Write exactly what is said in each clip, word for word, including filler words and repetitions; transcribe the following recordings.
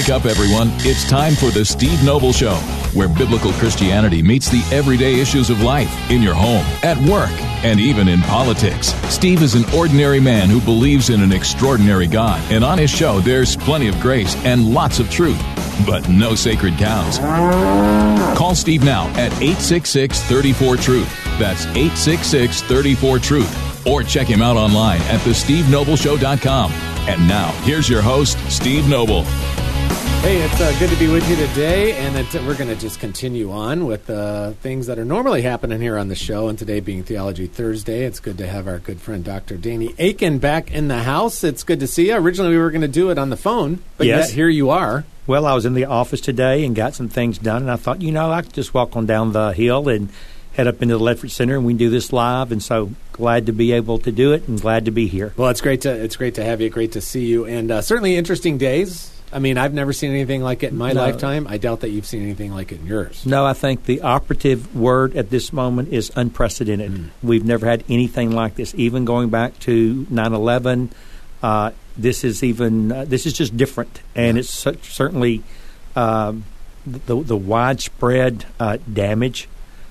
Wake up, everyone. It's time for the Steve Noble Show, where biblical Christianity meets the everyday issues of life in your home, at work, and even in politics. Steve is an ordinary man who believes in an extraordinary God, and on his show, there's plenty of grace and lots of truth, but no sacred cows. Call Steve now at eight six six, three four, truth. That's eight six six, three four, truth. Or check him out online at the steve noble show dot com. And now, here's your host, Steve Noble. Hey, it's uh, good to be with you today, and it, we're going to just continue on with uh, things that are normally happening here on the show, and today being Theology Thursday. It's good to have our good friend Doctor Danny Akin back in the house. It's good to see you. Originally, we were going to do it on the phone, but yes. yet here you are. Well, I was in the office today and got some things done, and I thought, you know, I could just walk on down the hill and head up into the Ledford Center, and we can do this live, and so glad to be able to do it and glad to be here. Well, it's great to it's great to have you, great to see you, and uh, certainly interesting days. I mean, I've never seen anything like it in my no. lifetime. I doubt that you've seen anything like it in yours. No, I think the operative word at this moment is unprecedented. Mm. We've never had anything like this, even going back to nine eleven. Uh, this is even uh, this is just different, and yeah. it's such, certainly um, the the widespread uh, damage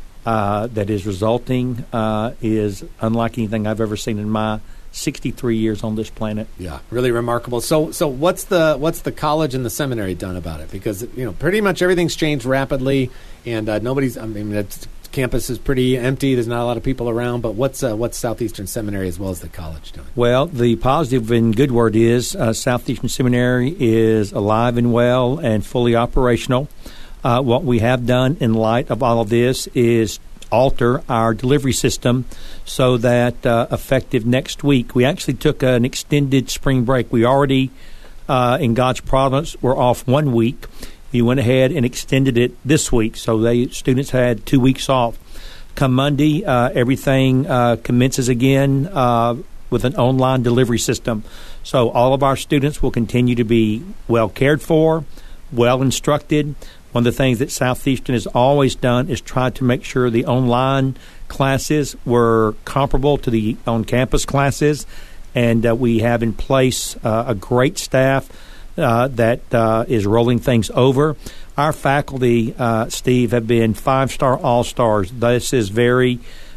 uh, that is resulting uh, is unlike anything I've ever seen in my sixty-three years on this planet. Yeah, really remarkable. So, so what's the what's the college and the seminary done about it? Because you know, pretty much everything's changed rapidly, and uh, nobody's. I mean, it's, campus is pretty empty. There's not a lot of people around. But what's uh, what's Southeastern Seminary as well as the college doing? Well, the positive and good word is uh, Southeastern Seminary is alive and well and fully operational. Uh, what we have done in light of all of this is alter our delivery system so that uh, effective next week, we actually took an extended spring break. We already, uh, in God's providence, were off one week. We went ahead and extended it this week, so they students had two weeks off. Come Monday, uh, everything uh, commences again uh, with an online delivery system. So all of our students will continue to be well cared for, well instructed. One of the things that Southeastern has always done is try to make sure the online classes were comparable to the on-campus classes, and uh, we have in place uh, a great staff uh, that uh, is rolling things over. Our faculty, uh, Steve, have been five-star all-stars. This is very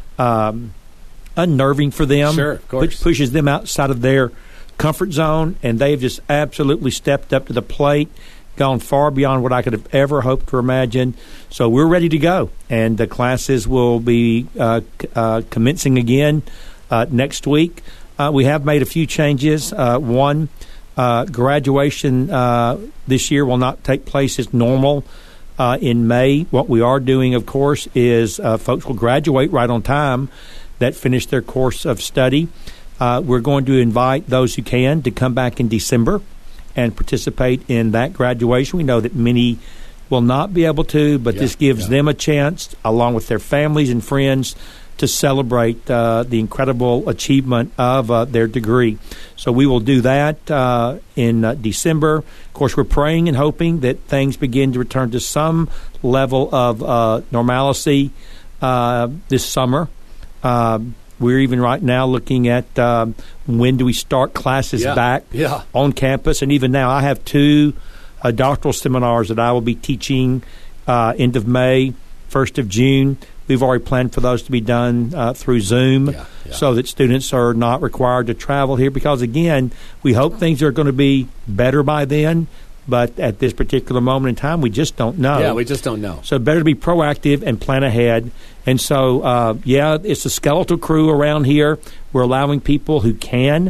um, unnerving for them. Sure, of course. It pushes them outside of their comfort zone, and they've just absolutely stepped up to the plate, gone far beyond what I could have ever hoped or imagined. So we're ready to go, and the classes will be uh, c- uh, commencing again uh, next week. Uh, we have made a few changes. Uh, one, uh, graduation uh, this year will not take place as normal uh, in May. What we are doing, of course, is uh, folks will graduate right on time that finish their course of study. Uh, we're going to invite those who can to come back in December and participate in that graduation. We know that many will not be able to, but yeah, this gives yeah. them a chance, along with their families and friends, to celebrate uh, the incredible achievement of uh, their degree. So we will do that uh, in uh, December. Of course, we're praying and hoping that things begin to return to some level of uh, normalcy uh, this summer. Uh, We're even right now looking at um, when do we start classes yeah, back yeah. on campus. And even now, I have two uh, doctoral seminars that I will be teaching uh, end of May, first of June. We've already planned for those to be done uh, through Zoom yeah, yeah. so that students are not required to travel here. Because, again, we hope things are going to be better by then. But at this particular moment in time, we just don't know. Yeah, we just don't know. So better to be proactive and plan ahead. And so, uh, yeah, it's a skeletal crew around here. We're allowing people who can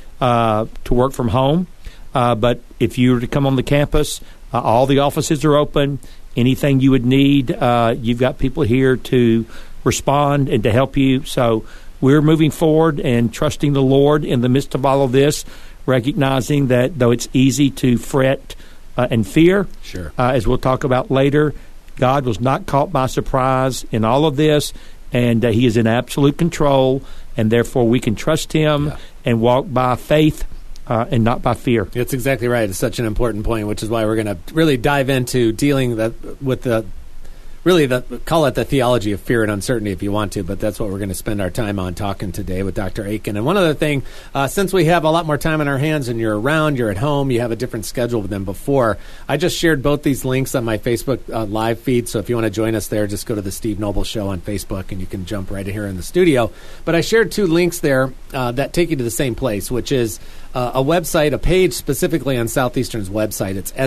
uh, to work from home. Uh, but if you were to come on the campus, uh, all the offices are open. Anything you would need, uh, you've got people here to respond and to help you. So we're moving forward and trusting the Lord in the midst of all of this, recognizing that though it's easy to fret uh, and fear, sure. uh, as we'll talk about later, God was not caught by surprise in all of this, and uh, He is in absolute control, and therefore we can trust Him yeah. and walk by faith uh, and not by fear. That's exactly right. It's such an important point, which is why we're going to really dive into dealing that, with the really the, call it the theology of fear and uncertainty if you want to, but that's what we're going to spend our time on talking today with Doctor Akin. And one other thing, uh, since we have a lot more time in our hands and you're around, you're at home, you have a different schedule than before, I just shared both these links on my Facebook uh, live feed, so if you want to join us there, just go to the Steve Noble Show on Facebook and you can jump right here in the studio. But I shared two links there uh, that take you to the same place, which is uh, a website, a page specifically on Southeastern's website. It's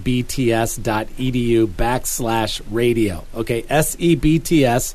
sebts.edu backslash radio. Okay, sebts.edu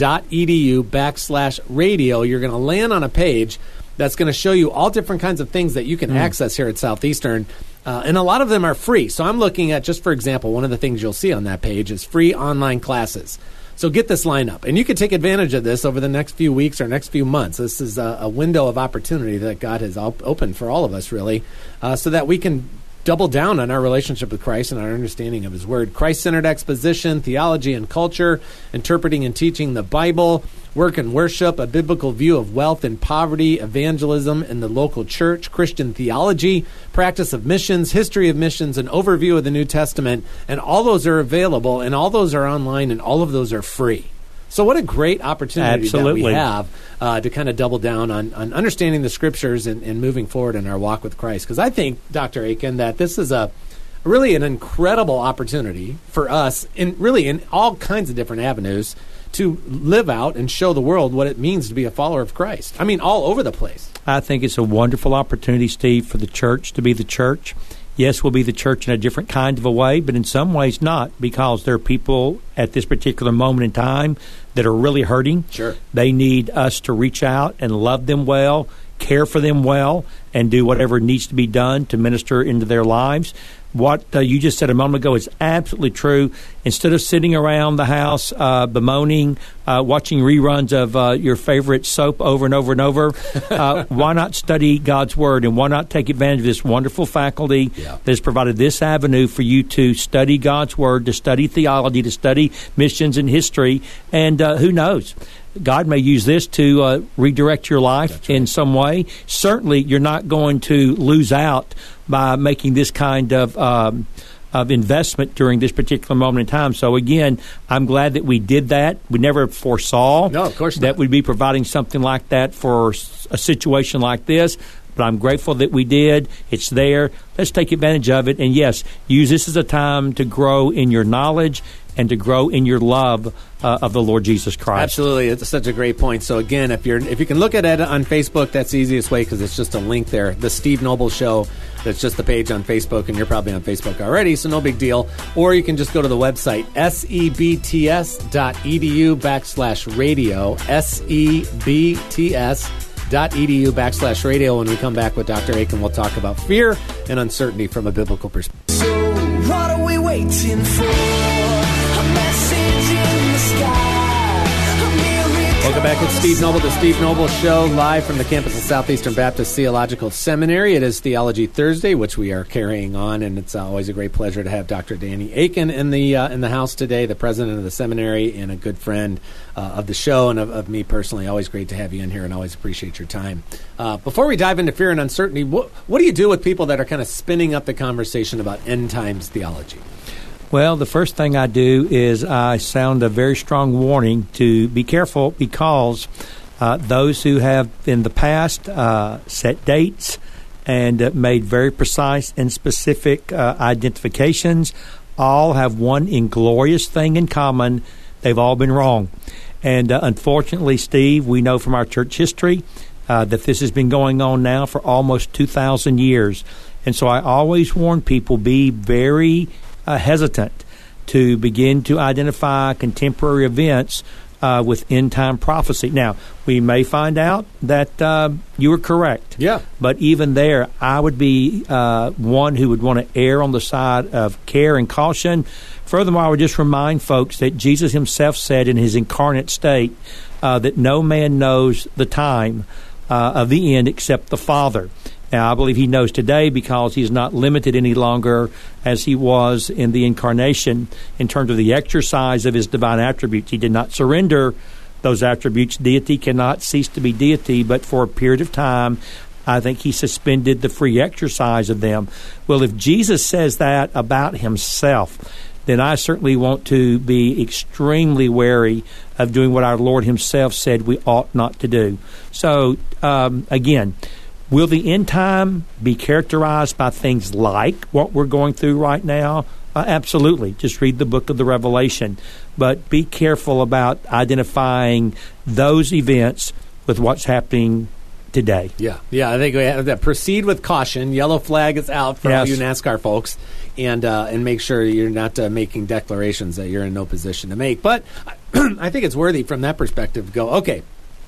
backslash radio. You're going to land on a page that's going to show you all different kinds of things that you can mm. access here at Southeastern. Uh, and a lot of them are free. So I'm looking at, just for example, one of the things you'll see on that page is free online classes. So get this lineup. And you can take advantage of this over the next few weeks or next few months. This is a, a window of opportunity that God has op- opened for all of us, really, uh, so that we can double down on our relationship with Christ and our understanding of His Word. Christ-centered exposition, theology and culture, interpreting and teaching the Bible, work and worship, a biblical view of wealth and poverty, evangelism in the local church, Christian theology, practice of missions, history of missions, an overview of the New Testament, and all those are available, and all those are online, and all of those are free. So what a great opportunity Absolutely. that we have uh, to kind of double down on, on understanding the Scriptures and, and moving forward in our walk with Christ. Because I think, Doctor Akin, that this is a really an incredible opportunity for us, in really in all kinds of different avenues, to live out and show the world what it means to be a follower of Christ. I mean, all over the place. I think it's a wonderful opportunity, Steve, for the church to be the church. Yes, we'll be the church in a different kind of a way, but in some ways not, because there are people at this particular moment in time that are really hurting. Sure. They need us to reach out and love them well, care for them well, and do whatever needs to be done to minister into their lives. What uh, you just said a moment ago is absolutely true. Instead of sitting around the house uh, bemoaning, uh, watching reruns of uh, your favorite soap over and over and over, uh, why not study God's Word, and why not take advantage of this wonderful faculty yeah. that has provided this avenue for you to study God's Word, to study theology, to study missions and history, and uh, who knows? God may use this to uh, redirect your life right. in some way. Certainly, you're not going to lose out by making this kind of um, of investment during this particular moment in time. So, again, I'm glad that we did that. We never foresaw no, of course that not. we'd be providing something like that for a situation like this. But I'm grateful that we did. It's there. Let's take advantage of it. And, yes, use this as a time to grow in your knowledge and to grow in your love uh, of the Lord Jesus Christ. Absolutely. It's such a great point. So, again, if you're if you can look at it on Facebook, that's the easiest way because it's just a link there. The Steve Noble Show, that's just the page on Facebook, and you're probably on Facebook already, so no big deal. Or you can just go to the website, sebts.edu backslash radio, sebts.edu backslash radio. When we come back with Doctor Akin, we'll talk about fear and uncertainty from a biblical perspective. So what are we waiting for? Welcome back. It's Steve Noble, the Steve Noble Show, live from the campus of Southeastern Baptist Theological Seminary. It is Theology Thursday, which we are carrying on, and it's always a great pleasure to have Doctor Danny Akin in the uh, in the house today, the president of the seminary and a good friend uh, of the show and of, of me personally. Always great to have you in here, and always appreciate your time. Uh, before we dive into fear and uncertainty, what, what do you do with people that are kind of spinning up the conversation about end times theology? Well, the first thing I do is I sound a very strong warning to be careful because uh, those who have in the past uh, set dates and uh, made very precise and specific uh, identifications all have one inglorious thing in common. They've all been wrong. And uh, unfortunately, Steve, we know from our church history uh, that this has been going on now for almost two thousand years. And so I always warn people, be very Uh, hesitant to begin to identify contemporary events uh, with end-time prophecy. Now, we may find out that uh, you were correct. Yeah. But even there, I would be uh, one who would want to err on the side of care and caution. Furthermore, I would just remind folks that Jesus himself said in his incarnate state uh, that no man knows the time uh, of the end except the Father. Now, I believe he knows today because he's not limited any longer as he was in the incarnation in terms of the exercise of his divine attributes. He did not surrender those attributes. Deity cannot cease to be deity, but for a period of time, I think he suspended the free exercise of them. Well, if Jesus says that about himself, then I certainly want to be extremely wary of doing what our Lord himself said we ought not to do. So, um, again, will the end time be characterized by things like what we're going through right now? Uh, absolutely. Just read the book of the Revelation. But be careful about identifying those events with what's happening today. Yeah, yeah. I think we have that. Proceed with caution. Yellow flag is out for yes. all you NASCAR folks, and uh, and make sure you're not uh, making declarations that you're in no position to make. But I think it's worthy from that perspective to go, okay,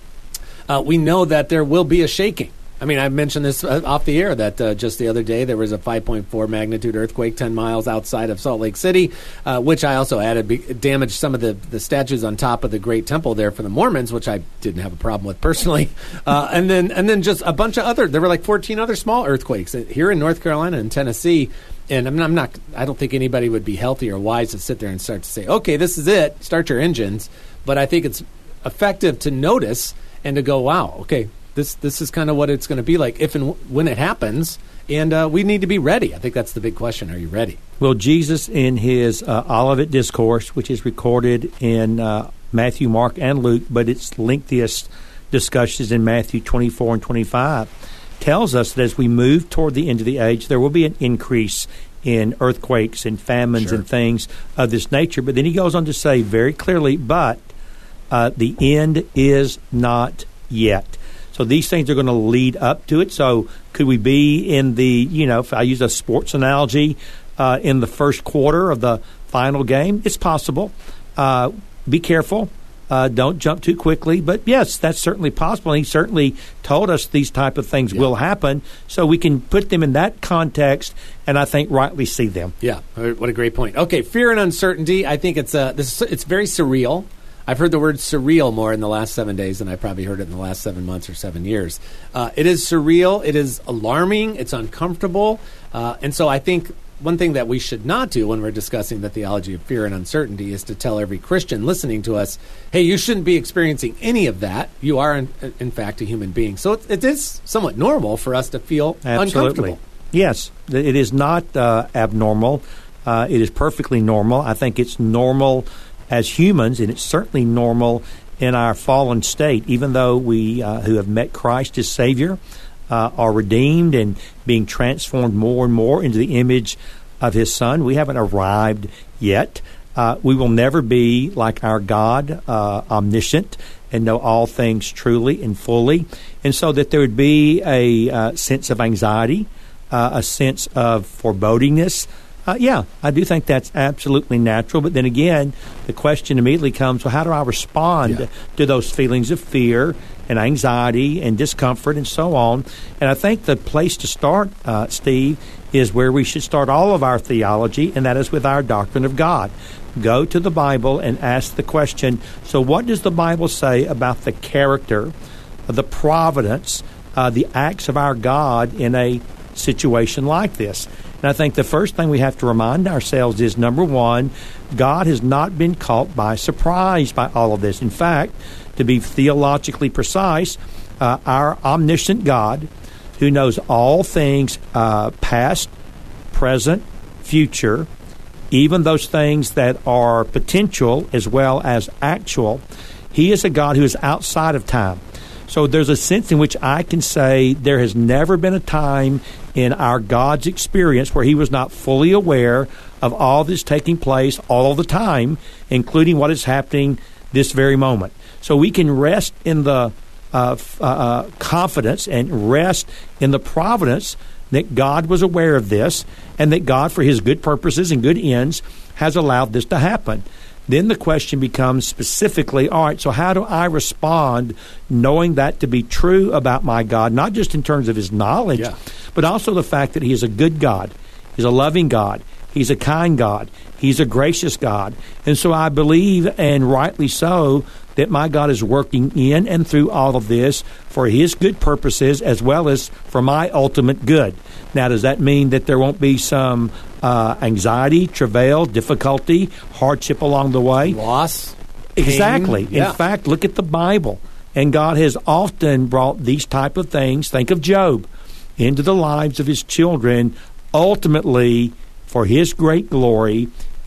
uh, we know that there will be a shaking. I mean, I mentioned this uh, off the air that uh, just the other day there was a five point four magnitude earthquake ten miles outside of Salt Lake City, uh, which I also added be- damaged some of the, the statues on top of the Great Temple there for the Mormons, which I didn't have a problem with personally. Uh, and then and then just a bunch of other, there were like fourteen other small earthquakes here in North Carolina and Tennessee. And I'm not, I'm not, I don't think anybody would be healthy or wise to sit there and start to say, okay, this is it, start your engines. But I think it's effective to notice and to go, wow, okay, This this is kind of what it's going to be like if and w- when it happens, and uh, we need to be ready. I think that's the big question. Are you ready? Well, Jesus, in his uh, Olivet Discourse, which is recorded in uh, Matthew, Mark, and Luke, but its lengthiest discussions in Matthew twenty-four and twenty-five, tells us that as we move toward the end of the age, there will be an increase in earthquakes and famines Sure. and things of this nature. But then he goes on to say very clearly, but uh, the end is not yet. So these things are going to lead up to it. So could we be in the, you know, if I use a sports analogy, uh, in the first quarter of the final game? It's possible. Uh, be careful. Uh, don't jump too quickly. But, yes, that's certainly possible. And he certainly told us these type of things yeah. will happen. So we can put them in that context and I think rightly see them. Yeah, what a great point. Okay, fear and uncertainty. I think it's uh, this. It's very surreal. I've heard the word surreal more in the last seven days than I probably heard it in the last seven months or seven years. Uh, it is surreal. It is alarming. It's uncomfortable. Uh, and so I think one thing that we should not do when we're discussing the theology of fear and uncertainty is to tell every Christian listening to us, hey, you shouldn't be experiencing any of that. You are, in, in fact, a human being. So it, it is somewhat normal for us to feel Absolutely. uncomfortable. Yes, it is not uh, abnormal. Uh, it is perfectly normal. I think it's normal as humans, and it's certainly normal in our fallen state, even though we uh, who have met Christ as Savior uh, are redeemed and being transformed more and more into the image of His Son. We haven't arrived yet. Uh, we will never be like our God, uh, omniscient, and know all things truly and fully. And so that there would be a uh, sense of anxiety, uh, a sense of forebodingness. Uh, yeah, I do think that's absolutely natural. But then again, the question immediately comes, well, how do I respond yeah. to those feelings of fear and anxiety and discomfort and so on? And I think the place to start, uh, Steve, is where we should start all of our theology, and that is with our doctrine of God. Go to the Bible and ask the question, so what does the Bible say about the character, the providence, uh, the acts of our God in a situation like this? And I think the first thing we have to remind ourselves is, number one, God has not been caught by surprise by all of this. In fact, to be theologically precise, uh, our omniscient God, who knows all things uh, past, present, future, even those things that are potential as well as actual, He is a God who is outside of time. So there's a sense in which I can say there has never been a time in our God's experience where He was not fully aware of all this taking place all the time, including what is happening this very moment. So we can rest in the uh, uh, confidence and rest in the providence that God was aware of this and that God, for His good purposes and good ends, has allowed this to happen. Then the question becomes specifically, all right, so how do I respond knowing that to be true about my God, not just in terms of His knowledge, yeah. but also the fact that He is a good God, He's a loving God, He's a kind God, He's a gracious God. And so I believe, and rightly so, that my God is working in and through all of this for His good purposes as well as for my ultimate good. Now, does that mean that there won't be some uh, anxiety, travail, difficulty, hardship along the way? Loss? Exactly. Pain, yeah. In fact, look at the Bible. And God has often brought these type of things, think of Job, into the lives of His children, ultimately for His great glory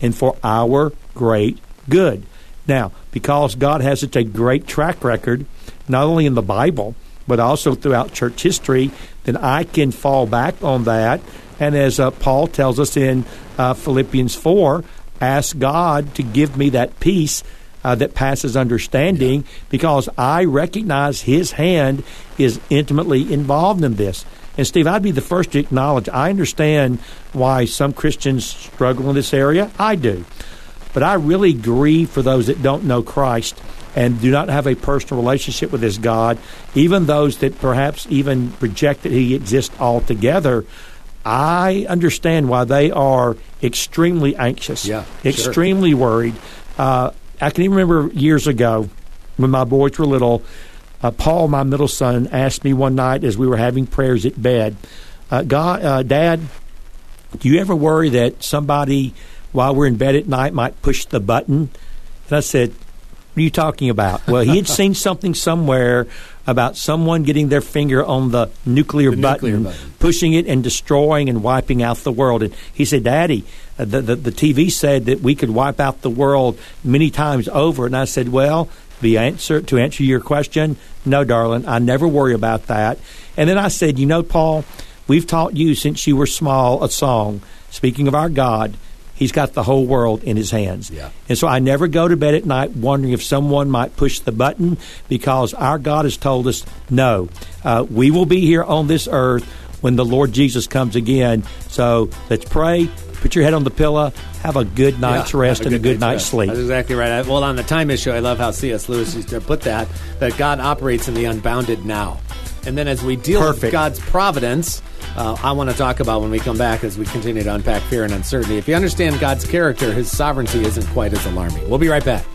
and for our great good. Now, because God has such a great track record, not only in the Bible, but also throughout church history, then I can fall back on that. And as uh, Paul tells us in uh, Philippians four, ask God to give me that peace uh, that passes understanding, yeah. because I recognize His hand is intimately involved in this. And, Steve, I'd be the first to acknowledge I understand why some Christians struggle in this area. I do. But I really grieve for those that don't know Christ and do not have a personal relationship with this God, even those that perhaps even reject that He exists altogether. I understand why they are extremely anxious, yeah, extremely sure. worried. Uh, I can even remember years ago when my boys were little, uh, Paul, my middle son, asked me one night as we were having prayers at bed, uh, God, uh, Dad, do you ever worry that somebody, while we're in bed at night, might push the button? And I said, what are you talking about? Well, he had seen something somewhere about someone getting their finger on the nuclear, the button, nuclear button, pushing it and destroying and wiping out the world. And he said, Daddy, uh, the, the, the T V said that we could wipe out the world many times over. And I said, well, the answer to answer your question, no, darling, I never worry about that. And then I said, you know, Paul, we've taught you since you were small a song, speaking of our God. He's got the whole world in His hands. Yeah. And so I never go to bed at night wondering if someone might push the button, because our God has told us, no, uh, we will be here on this earth when the Lord Jesus comes again. So let's pray, put your head on the pillow, have a good night's yeah, rest a and good a good night's night's sleep. That's exactly right. I, well, on the Time issue, I love how C S. Lewis used to put that, that God operates in the unbounded now. And then as we deal Perfect. with God's providence, uh, I want to talk about when we come back as we continue to unpack fear and uncertainty. If you understand God's character, His sovereignty isn't quite as alarming. We'll be right back.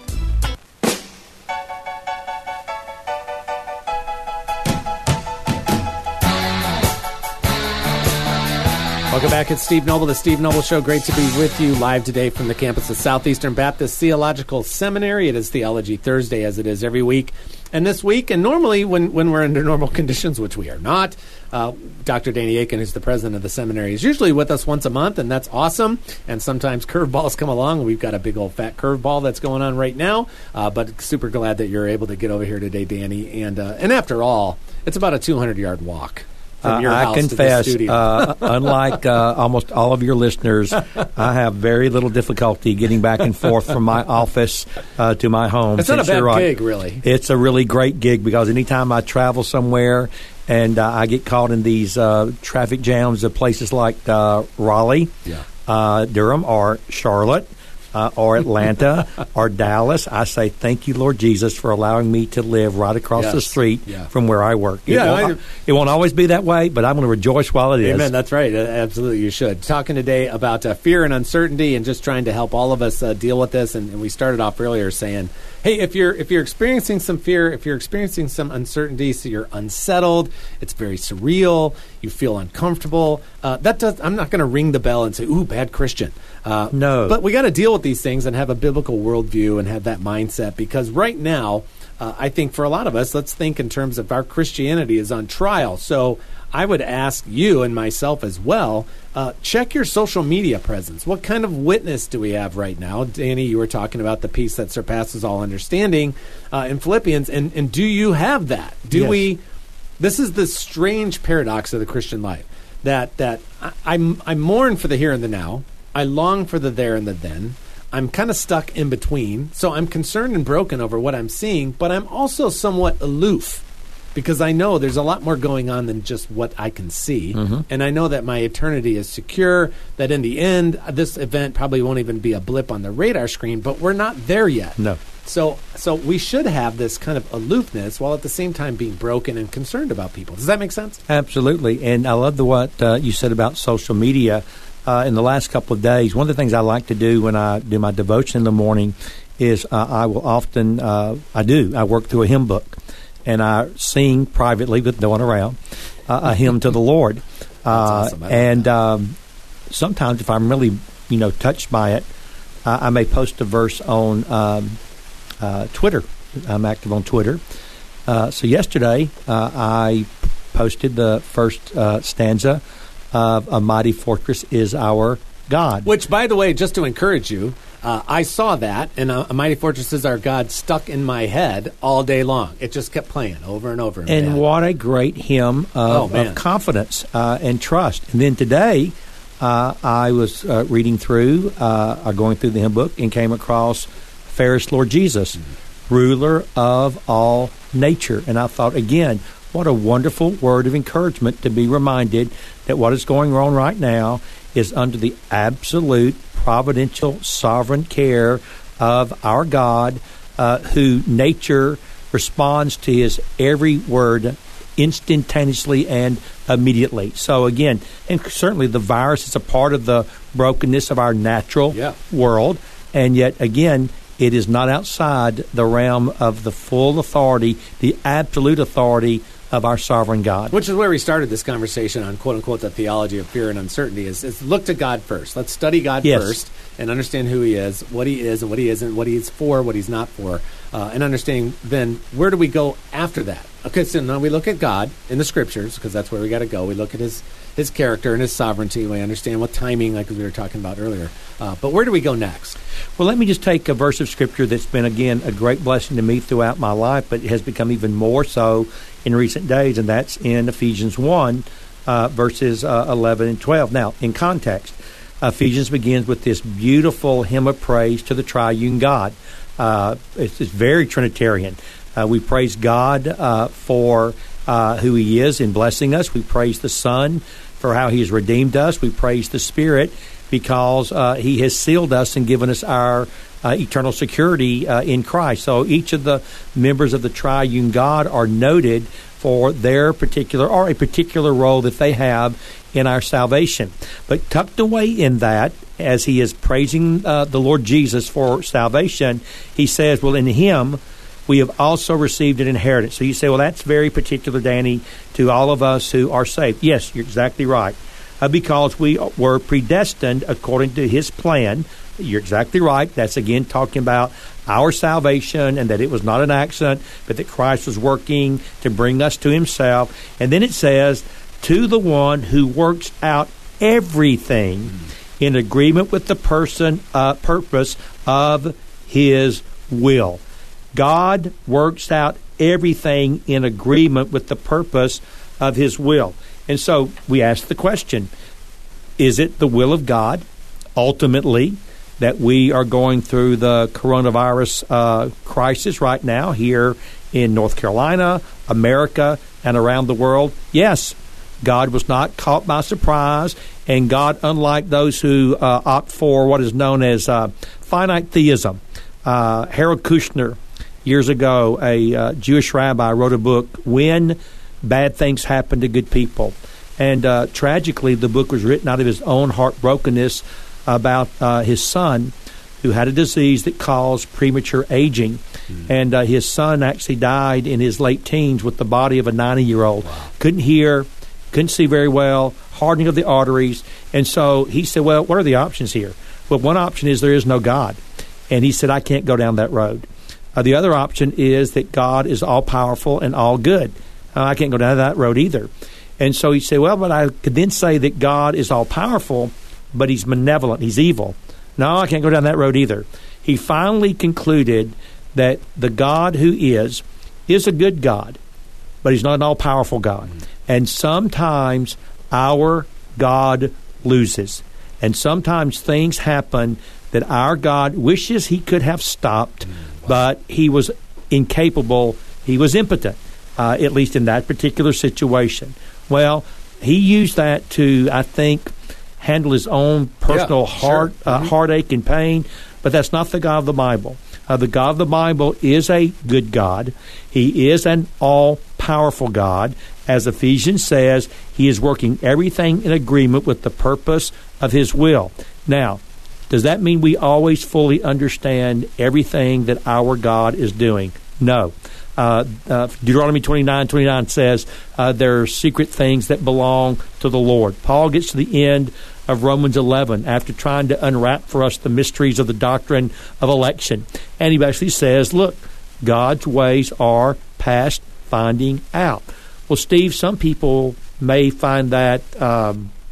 Welcome back. It's Steve Noble, the Steve Noble Show. Great to be with you live today from the campus of Southeastern Baptist Theological Seminary. It is Theology Thursday, as it is every week. And this week, and normally when, when we're under normal conditions, which we are not, uh, Doctor Danny Akin, who's the president of the seminary, is usually with us once a month, and that's awesome. And sometimes curveballs come along. We've got a big old fat curveball that's going on right now. Uh, but super glad that you're able to get over here today, Danny. And uh, and after all, it's about a two hundred yard walk. From your uh, house I confess, to the studio. uh, unlike uh, almost all of your listeners, I have very little difficulty getting back and forth from my office uh, to my home. It's not a bad right. gig, really. It's a really great gig, because anytime I travel somewhere and uh, I get caught in these uh, traffic jams of places like uh, Raleigh, yeah. uh, Durham, or Charlotte, Uh, or Atlanta, or Dallas, I say, thank you, Lord Jesus, for allowing me to live right across yes. the street yeah. from where I work. It, yeah, won't, I, it won't always be that way, but I'm going to rejoice while it is. Amen. That's right. Uh, absolutely, you should. Talking today about uh, fear and uncertainty, and just trying to help all of us uh, deal with this. And, and we started off earlier saying, hey, if you're if you're experiencing some fear, if you're experiencing some uncertainty, so you're unsettled, it's very surreal, you feel uncomfortable, uh, that does. I'm not going to ring the bell and say, ooh, bad Christian. Uh, no. But we got to deal with these things and have a biblical worldview and have that mindset, because right now, uh, I think for a lot of us, let's think in terms of our Christianity is on trial. So I would ask you and myself as well, uh, check your social media presence. What kind of witness do we have right now? Danny, you were talking about the peace that surpasses all understanding uh, in Philippians, and, and do you have that? Do yes. we? This is the strange paradox of the Christian life, that that I, I'm, I mourn for the here and the now. I long for the there and the then. I'm kind of stuck in between, so I'm concerned and broken over what I'm seeing, but I'm also somewhat aloof, because I know there's a lot more going on than just what I can see. Mm-hmm. And I know that my eternity is secure, that in the end, this event probably won't even be a blip on the radar screen, but we're not there yet. No. So so we should have this kind of aloofness while at the same time being broken and concerned about people. Does that make sense? Absolutely. And I love the what uh, you said about social media. Uh, in the last couple of days, one of the things I like to do when I do my devotion in the morning is uh, I will often, uh, I do, I work through a hymn book, and I sing privately with no one around uh, a hymn to the Lord. Uh, awesome. and um, sometimes if I'm really, you know, touched by it, uh, I may post a verse on um, uh, Twitter. I'm active on Twitter. Uh, so yesterday, uh, I posted the first uh, stanza of a mighty fortress is our God. Which, by the way, just to encourage you, uh, I saw that, and a, a mighty fortress is our God stuck in my head all day long. It just kept playing over and over. In and my head. What a great hymn of, oh, of confidence uh, and trust. And then today, uh, I was uh, reading through, uh, or going through the hymn book, and came across Fairest Lord Jesus, mm-hmm. ruler of all nature. And I thought, again, what a wonderful word of encouragement to be reminded that what is going on right now is under the absolute providential sovereign care of our God, uh, who nature responds to his every word instantaneously and immediately. So again, and certainly the virus is a part of the brokenness of our natural yeah. world, and yet again, it is not outside the realm of the full authority, the absolute authority of our sovereign God. Which is where we started this conversation on, quote-unquote, the theology of fear and uncertainty, is, is look to God first. Let's study God yes. first and understand who he is, what he is and what he isn't, what he's for, what he's not for, uh, and understanding then where do we go after that. Okay, so now we look at God in the Scriptures, because that's where we got to go. We look at his his character and his sovereignty. We understand what timing, like we were talking about earlier. Uh, but where do we go next? Well, let me just take a verse of Scripture that's been, again, a great blessing to me throughout my life, but it has become even more so in recent days, and that's in Ephesians one, uh, verses uh, eleven and twelve. Now, in context, Ephesians begins with this beautiful hymn of praise to the triune God. Uh, it's, it's very Trinitarian. Uh, we praise God uh, for uh, who he is in blessing us. We praise the Son for how he has redeemed us. We praise the Spirit because uh, he has sealed us and given us our uh, eternal security uh, in Christ. So each of the members of the triune God are noted for their particular or a particular role that they have in our salvation. But tucked away in that, as he is praising uh, the Lord Jesus for salvation, he says, well, in him we have also received an inheritance. So you say, well, that's very particular, Danny, to all of us who are saved. Yes, you're exactly right. Uh, because we were predestined according to his plan. You're exactly right. That's, again, talking about our salvation and that it was not an accident, but that Christ was working to bring us to himself. And then it says, to the one who works out everything mm-hmm. in agreement with the person uh, purpose of his will. God works out everything in agreement with the purpose of his will. And so we ask the question, is it the will of God, ultimately, that we are going through the coronavirus uh, crisis right now here in North Carolina, America, and around the world? Yes, God was not caught by surprise, and God, unlike those who uh, opt for what is known as uh, finite theism, uh, Harold Kushner, years ago, a uh, Jewish rabbi, wrote a book, When Bad Things Happen to Good People. And uh, tragically, the book was written out of his own heartbrokenness about uh, his son, who had a disease that caused premature aging. Mm. And uh, his son actually died in his late teens with the body of a ninety-year-old. Wow. Couldn't hear, couldn't see very well, hardening of the arteries. And so he said, well, what are the options here? Well, one option is there is no God. And he said, I can't go down that road. Uh, the other option is that God is all-powerful and all-good. Uh, I can't go down that road either. And so he said, well, but I could then say that God is all-powerful, but he's malevolent, he's evil. No, I can't go down that road either. He finally concluded that the God who is, is a good God, but he's not an all-powerful God. Mm. And sometimes our God loses. And sometimes things happen that our God wishes he could have stopped, mm. wow. but he was incapable, he was impotent, uh, at least in that particular situation. Well, he used that to, I think, handle his own personal yeah, heart sure. uh, mm-hmm. heartache and pain, but that's not the God of the Bible. Uh, the God of the Bible is a good God. He is an all-powerful God. As Ephesians says, he is working everything in agreement with the purpose of his will. Now, does that mean we always fully understand everything that our God is doing? No. Uh, uh, Deuteronomy twenty-nine twenty-nine says uh, there are secret things that belong to the Lord. Paul gets to the end of Romans eleven after trying to unwrap for us the mysteries of the doctrine of election. And he basically says, look, God's ways are past finding out. Well, Steve, some people may find that um,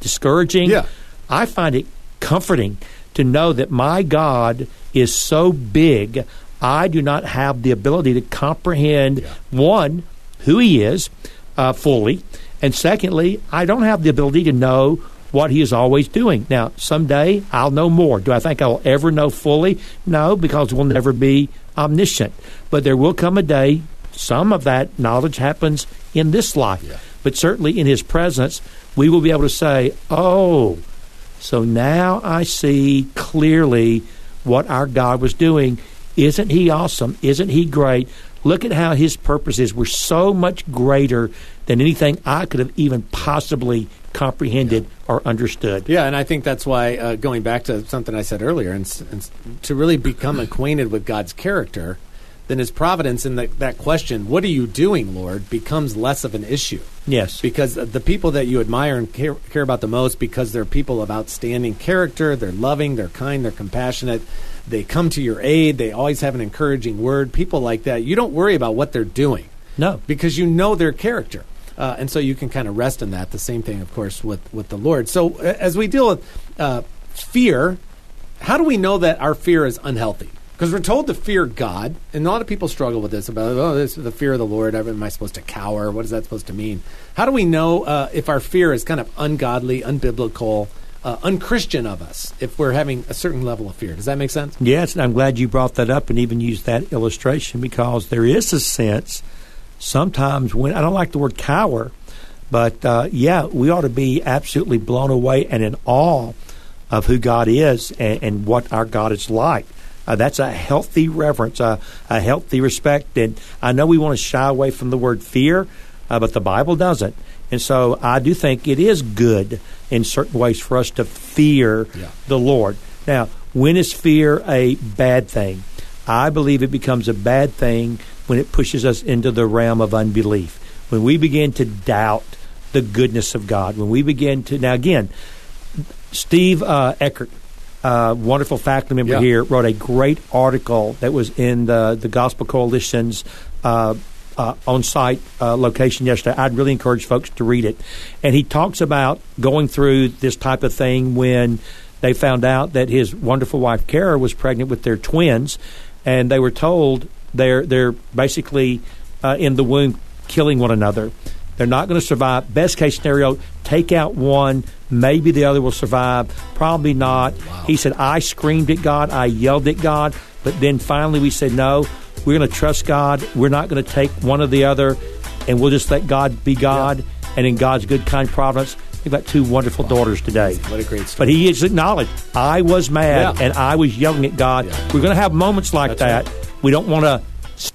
discouraging. Yeah. I find it comforting to know that my God is so big, I do not have the ability to comprehend, yeah. one, who he is uh, fully, and secondly, I don't have the ability to know what he is always doing. Now, someday I'll know more. Do I think I'll ever know fully? No, because we'll never be omniscient. But there will come a day, some of that knowledge happens in this life. Yeah. But certainly in his presence, we will be able to say, oh, so now I see clearly what our God was doing. Isn't he awesome? Isn't he great? Look at how his purposes were so much greater than anything I could have even possibly comprehended yeah. or understood. Yeah, and I think that's why, uh, going back to something I said earlier, and, and to really become acquainted with God's character, then his providence in the, that question, what are you doing, Lord, becomes less of an issue. Yes. Because the people that you admire and care, care about the most, because they're people of outstanding character, they're loving, they're kind, they're compassionate, they come to your aid, they always have an encouraging word, people like that, you don't worry about what they're doing. No. Because you know their character. Uh, and so you can kind of rest in that. The same thing, of course, with, with the Lord. So uh, as we deal with uh, fear, how do we know that our fear is unhealthy? Because we're told to fear God, and a lot of people struggle with this about, oh, this is the fear of the Lord. Am I supposed to cower? What is that supposed to mean? How do we know uh, if our fear is kind of ungodly, unbiblical, uh, unchristian of us, if we're having a certain level of fear? Does that make sense? Yes, and I'm glad you brought that up and even used that illustration, because there is a sense sometimes when, I don't like the word cower, but uh, yeah, we ought to be absolutely blown away and in awe of who God is and, and what our God is like. Uh, that's a healthy reverence, uh, a healthy respect. And I know we want to shy away from the word fear, uh, but the Bible doesn't. And so I do think it is good in certain ways for us to fear yeah. the Lord. Now, when is fear a bad thing? I believe it becomes a bad thing when it pushes us into the realm of unbelief. When we begin to doubt the goodness of God. When we begin to... Now, again, Steve uh, Eckert, Uh, wonderful faculty member yeah. here, wrote a great article that was in the, the Gospel Coalition's uh, uh, on-site uh, location yesterday. I'd really encourage folks to read it. And he talks about going through this type of thing when they found out that his wonderful wife, Kara, was pregnant with their twins, and they were told they're, they're basically uh, in the womb killing one another. They're not going to survive. Best case scenario, take out one. Maybe the other will survive. Probably not. Wow. He said, I screamed at God. I yelled at God. But then finally we said, no, we're going to trust God. We're not going to take one or the other, and we'll just let God be God. Yeah. And in God's good, kind providence, we've got two wonderful wow. daughters today. What a great story. But he has acknowledged, I was mad, yeah. and I was yelling at God. Yeah. We're going to have moments like That's that. Right. We don't want to...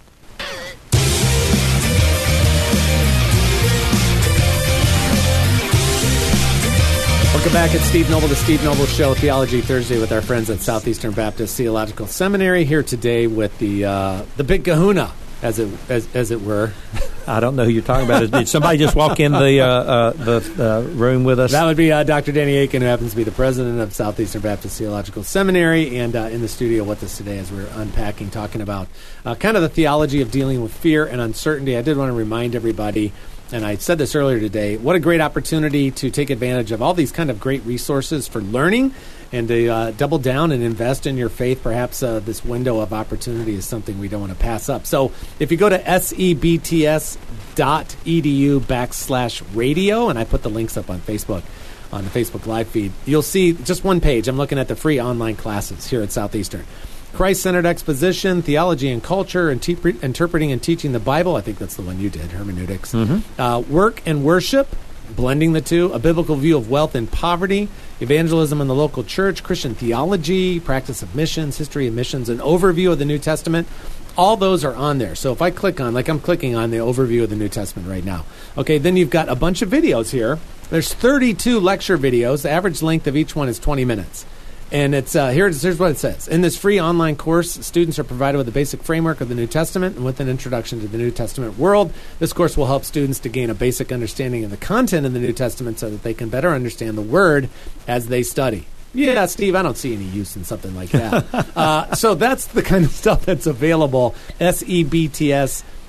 Welcome back at Steve Noble, the Steve Noble Show, Theology Thursday with our friends at Southeastern Baptist Theological Seminary. Here today with the uh, the big kahuna, as it as, as it were. I don't know who you're talking about. Did somebody just walk in the uh, uh, the uh, room with us? That would be uh, Doctor Danny Akin, who happens to be the president of Southeastern Baptist Theological Seminary, and uh, in the studio with us today as we're unpacking, talking about uh, kind of the theology of dealing with fear and uncertainty. I did want to remind everybody, and I said this earlier today, what a great opportunity to take advantage of all these kind of great resources for learning and to uh, double down and invest in your faith. Perhaps uh, this window of opportunity is something we don't want to pass up. So if you go to sebts dot edu backslash radio, and I put the links up on Facebook, on the Facebook live feed, you'll see just one page. I'm looking at the free online classes here at Southeastern. Christ-centered exposition, theology and culture, and te- interpreting and teaching the Bible. I think that's the one you did, hermeneutics. Mm-hmm. Uh, work and worship, blending the two. A biblical view of wealth and poverty. Evangelism in the local church. Christian theology. Practice of missions. History of missions. An overview of the New Testament. All those are on there. So if I click on, like I'm clicking on the overview of the New Testament right now. Okay, then you've got a bunch of videos here. There's thirty-two lecture videos. The average length of each one is twenty minutes. And it's uh, here's, here's what it says. In this free online course, students are provided with a basic framework of the New Testament and with an introduction to the New Testament world. This course will help students to gain a basic understanding of the content of the New Testament so that they can better understand the Word as they study. Yeah, Steve, I don't see any use in something like that. uh, so that's the kind of stuff that's available. sebts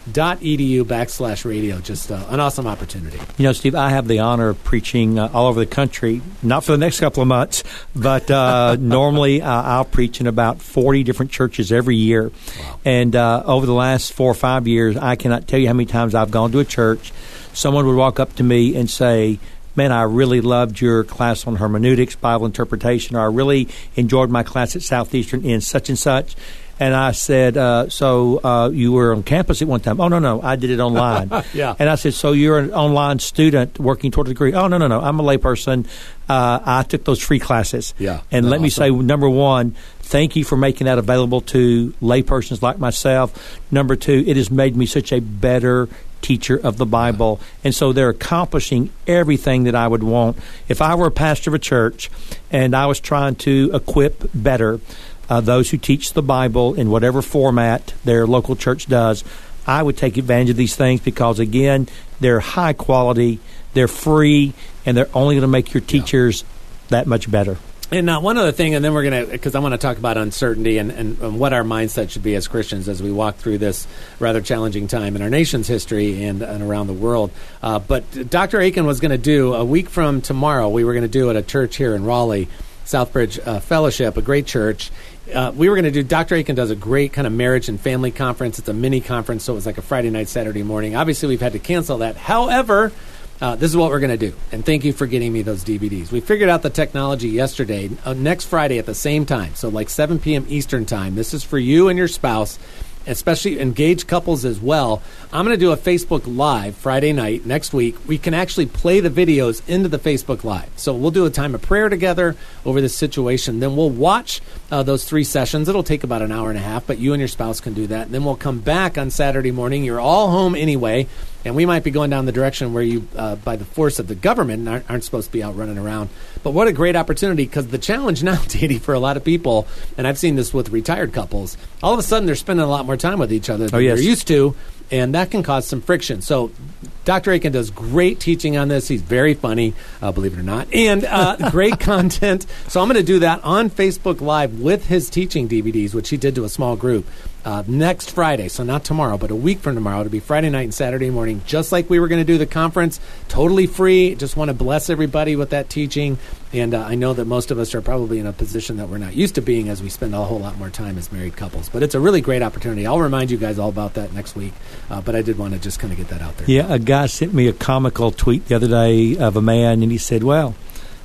edu backslash radio. Just uh, an awesome opportunity. You know, Steve, I have the honor of preaching uh, all over the country, not for the next couple of months, but uh, normally uh, I'll preach in about forty different churches every year. Wow. And uh, over the last four or five years, I cannot tell you how many times I've gone to a church. Someone would walk up to me and say, man, I really loved your class on hermeneutics, Bible interpretation, or I really enjoyed my class at Southeastern in such and such. And I said, uh, so uh, you were on campus at one time? Oh, no, no, I did it online. Yeah. And I said, so you're an online student working toward a degree? Oh, no, no, no, I'm a layperson. Uh, I took those free classes. Yeah. And let awesome. me say, number one, thank you for making that available to laypersons like myself. Number two, it has made me such a better teacher of the Bible. And so they're accomplishing everything that I would want. If I were a pastor of a church and I was trying to equip better uh, those who teach the Bible in whatever format their local church does, I would take advantage of these things because, again, they're high quality, they're free, and they're only going to make your teachers yeah. that much better. And uh, one other thing, and then we're going to, because I want to talk about uncertainty and, and, and what our mindset should be as Christians as we walk through this rather challenging time in our nation's history and, and around the world. Uh, but Doctor Akin was going to do, a week from tomorrow, we were going to do at a church here in Raleigh, Southbridge uh, Fellowship, a great church. Uh, we were going to do, Doctor Akin does a great kind of marriage and family conference. It's a mini conference, so it was like a Friday night, Saturday morning. Obviously, we've had to cancel that. However, Uh, this is what we're going to do, and thank you for getting me those D V Ds. We figured out the technology yesterday. Uh, next Friday at the same time, so like seven p.m. Eastern time. This is for you and your spouse, especially engaged couples as well. I'm going to do a Facebook Live Friday night next week. We can actually play the videos into the Facebook Live. So we'll do a time of prayer together over this situation. Then we'll watch uh, those three sessions. It'll take about an hour and a half, but you and your spouse can do that. And then we'll come back on Saturday morning. You're all home anyway. And we might be going down the direction where you, uh, by the force of the government, aren't, aren't supposed to be out running around. But what a great opportunity, because the challenge now, Didi, for a lot of people, and I've seen this with retired couples, all of a sudden they're spending a lot more time with each other than oh, yes. they're used to, and that can cause some friction. So Doctor Akin does great teaching on this. He's very funny, uh, believe it or not, and uh, great content. So I'm going to do that on Facebook Live with his teaching D V Ds, which he did to a small group. Uh, next Friday, so not tomorrow, but a week from tomorrow. It'll be Friday night and Saturday morning, just like we were going to do the conference, totally free. Just want to bless everybody with that teaching. And uh, I know that most of us are probably in a position that we're not used to being as we spend a whole lot more time as married couples. But it's a really great opportunity. I'll remind you guys all about that next week. Uh, but I did want to just kind of get that out there. Yeah, a guy sent me a comical tweet the other day of a man, and he said, well,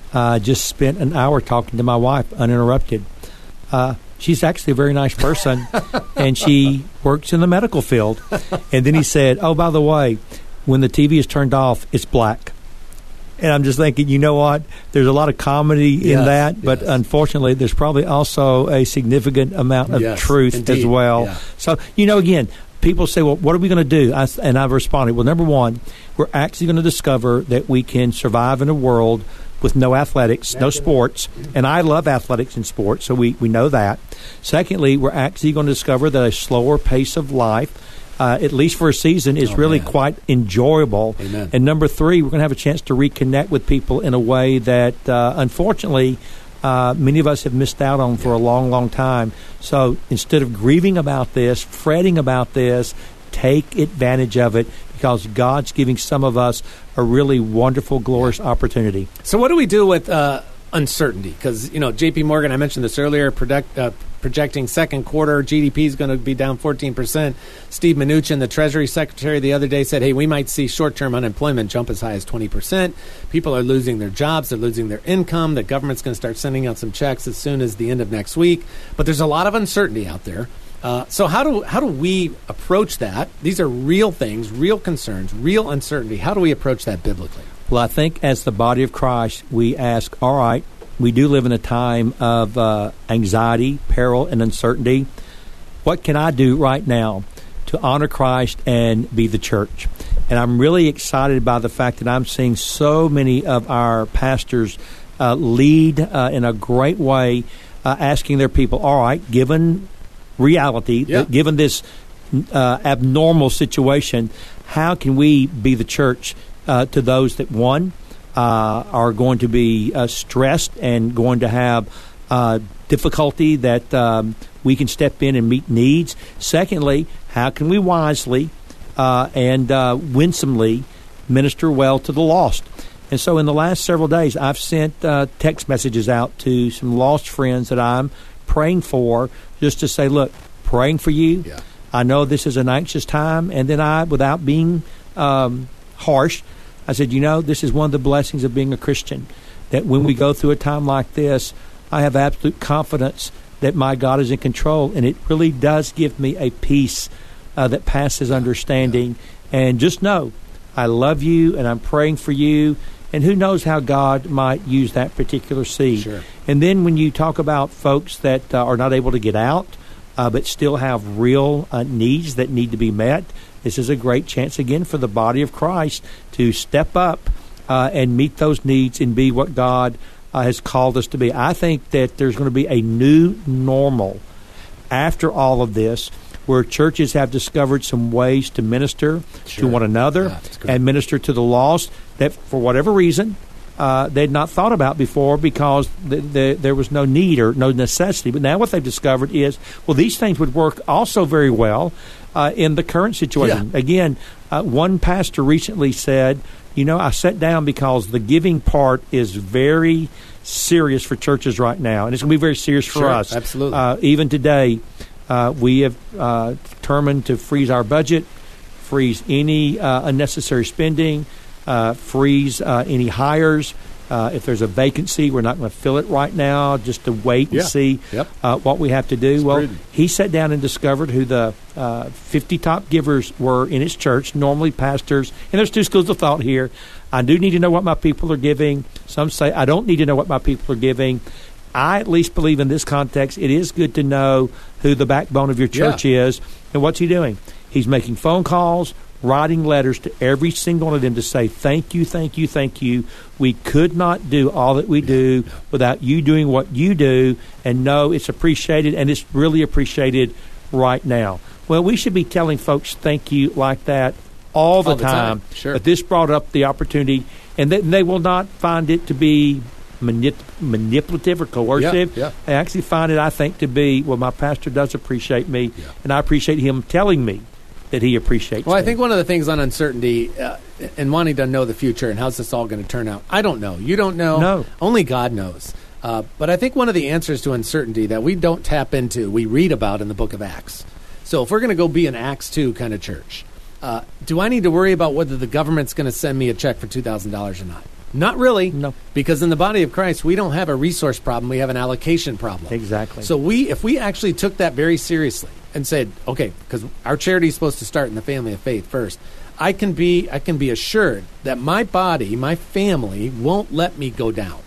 I just spent an hour talking to my wife uninterrupted. Uh She's actually a very nice person, and she works in the medical field. And then he said, oh, by the way, when the T V is turned off, it's black. And I'm just thinking, you know what? There's a lot of comedy yes, in that, but yes. unfortunately, there's probably also a significant amount of yes, truth indeed. as well. Yeah. So, you know, again, people say, well, what are we going to do? I, and I've responded, well, number one, we're actually going to discover that we can survive in a world with no athletics, no sports, and I love athletics and sports, so we, we know that. Secondly, we're actually going to discover that a slower pace of life, uh, at least for a season, is oh, really man. quite enjoyable. Amen. And number three, we're going to have a chance to reconnect with people in a way that, uh, unfortunately, uh, many of us have missed out on for a long, long time. So instead of grieving about this, fretting about this, take advantage of it, because God's giving some of us a really wonderful, glorious opportunity. So what do we do with uh, uncertainty? Because, you know, J P Morgan, I mentioned this earlier, project, uh, projecting second quarter G D P is going to be down fourteen percent. Steve Mnuchin, the Treasury Secretary, the other day said, hey, we might see short-term unemployment jump as high as twenty percent. People are losing their jobs. They're losing their income. The government's going to start sending out some checks as soon as the end of next week. But there's a lot of uncertainty out there. Uh, so how do how do we approach that? These are real things, real concerns, real uncertainty. How do we approach that biblically? Well, I think as the body of Christ, we ask, all right, we do live in a time of uh, anxiety, peril, and uncertainty. What can I do right now to honor Christ and be the church? And I'm really excited by the fact that I'm seeing so many of our pastors uh, lead uh, in a great way, uh, asking their people, all right, given reality, yeah. that given this uh, abnormal situation, how can we be the church uh, to those that, one, uh, are going to be uh, stressed and going to have uh, difficulty, that um, we can step in and meet needs? Secondly, how can we wisely uh, and uh, winsomely minister well to the lost. And so in the last several days, I've sent uh, text messages out to some lost friends that I'm praying for, just to say, look, praying for you. Yeah. I know this is an anxious time. And then I, without being um, harsh, I said, you know, this is one of the blessings of being a Christian, that when we go through a time like this, I have absolute confidence that my God is in control. And it really does give me a peace uh, that passes understanding. Yeah. And just know, I love you and I'm praying for you. And who knows how God might use that particular seed. Sure. And then when you talk about folks that uh, are not able to get out, uh, but still have real uh, needs that need to be met, this is a great chance again for the body of Christ to step up uh, and meet those needs and be what God uh, has called us to be. I think that there's going to be a new normal after all of this, where churches have discovered some ways to minister Sure. to one another Yeah, and minister to the lost that, for whatever reason, uh, they'd not thought about before because the, the, there was no need or no necessity. But now what they've discovered is, well, these things would work also very well uh, in the current situation. Yeah. Again, uh, one pastor recently said, you know, I sat down because the giving part is very serious for churches right now, and it's going to be very serious for Sure, us. absolutely. Uh, even today, Uh, we have uh, determined to freeze our budget, freeze any uh, unnecessary spending, uh, freeze uh, any hires. Uh, if there's a vacancy, we're not going to fill it right now, just to wait and Yeah. see Yep. uh, what we have to do. It's well, prudent. he sat down and discovered who the uh, fifty top givers were in his church, normally pastors. And there's two schools of thought here. I do need to know what my people are giving. Some say I don't need to know what my people are giving. I at least believe in this context, it is good to know who the backbone of your church Yeah. is. And what's he doing? He's making phone calls, writing letters to every single one of them to say, thank you, thank you, thank you. We could not do all that we do without you doing what you do, and know it's appreciated, and it's really appreciated right now. Well, we should be telling folks thank you like that all the, All the time. time. Sure. But this brought up the opportunity, and they, they will not find it to be Manip- manipulative or coercive. Yeah, yeah. I actually find it, I think, to be, well, my pastor does appreciate me, Yeah. and I appreciate him telling me that he appreciates Well, me. I think one of the things on uncertainty uh, and wanting to know the future and how's this all going to turn out, I don't know. You don't know. No. Only God knows. Uh, but I think one of the answers to uncertainty that we don't tap into, we read about in the book of Acts. So if we're going to go be an Acts two kind of church, uh, do I need to worry about whether the government's going to send me a check for two thousand dollars or not? Not really. No. Because in the body of Christ, we don't have a resource problem. We have an allocation problem. Exactly. So we, if we actually took that very seriously and said, okay, because our charity is supposed to start in the family of faith first, I can be, I can be assured that my body, my family, won't let me go down.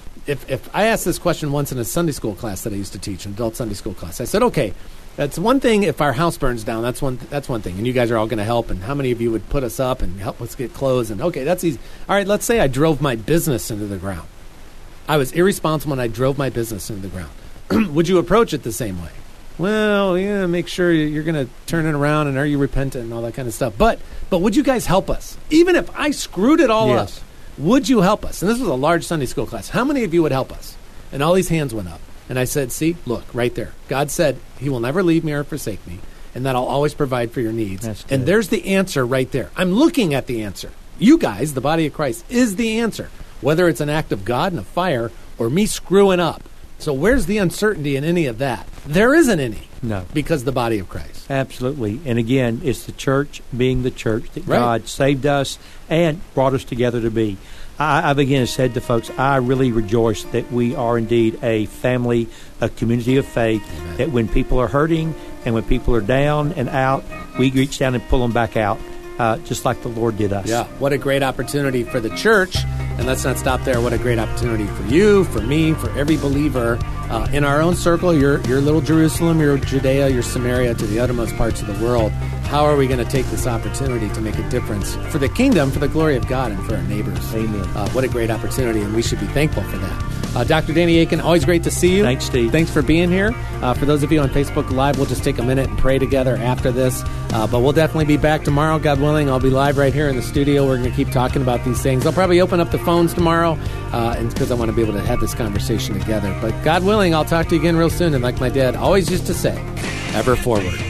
If if I asked this question once in a Sunday school class that I used to teach, an adult Sunday school class, I said, okay, that's one thing if our house burns down, that's one that's one thing, and you guys are all going to help, and how many of you would put us up and help us get clothes, and okay, that's easy. All right, let's say I drove my business into the ground. I was irresponsible and I drove my business into the ground. Would you approach it the same way? Well, yeah, make sure you're going to turn it around, and are you repentant and all that kind of stuff. But but would you guys help us? Even if I screwed it all Yes. up, would you help us? And this was a large Sunday school class. How many of you would help us? And all these hands went up. And I said, see, look, right there. God said he will never leave me or forsake me, and that I'll always provide for your needs. That's good. And there's the answer right there. I'm looking at the answer. You guys, the body of Christ, is the answer, whether it's an act of God and a fire or me screwing up. So where's the uncertainty in any of that? There isn't any. No. Because the body of Christ. Absolutely. And again, it's the church being the church that Right. God saved us and brought us together to be. I, I've again said to folks, I really rejoice that we are indeed a family, a community of faith, Amen. that when people are hurting and when people are down and out, we reach down and pull them back out, uh, just like the Lord did us. Yeah, what a great opportunity for the church. And let's not stop there. What a great opportunity for you, for me, for every believer uh, in our own circle, your, your little Jerusalem, your Judea, your Samaria, to the uttermost parts of the world. How are we going to take this opportunity to make a difference for the kingdom, for the glory of God, and for our neighbors? Amen. Uh, what a great opportunity, and we should be thankful for that. Uh, Doctor Danny Akin, always great to see you. Thanks, Steve. Thanks for being here. Uh, for those of you on Facebook Live, we'll just take a minute and pray together after this. Uh, but we'll definitely be back tomorrow, God willing. I'll be live right here in the studio. We're going to keep talking about these things. I'll probably open up the phones tomorrow uh, and because I want to be able to have this conversation together. But God willing, I'll talk to you again real soon. And like my dad always used to say, ever forward.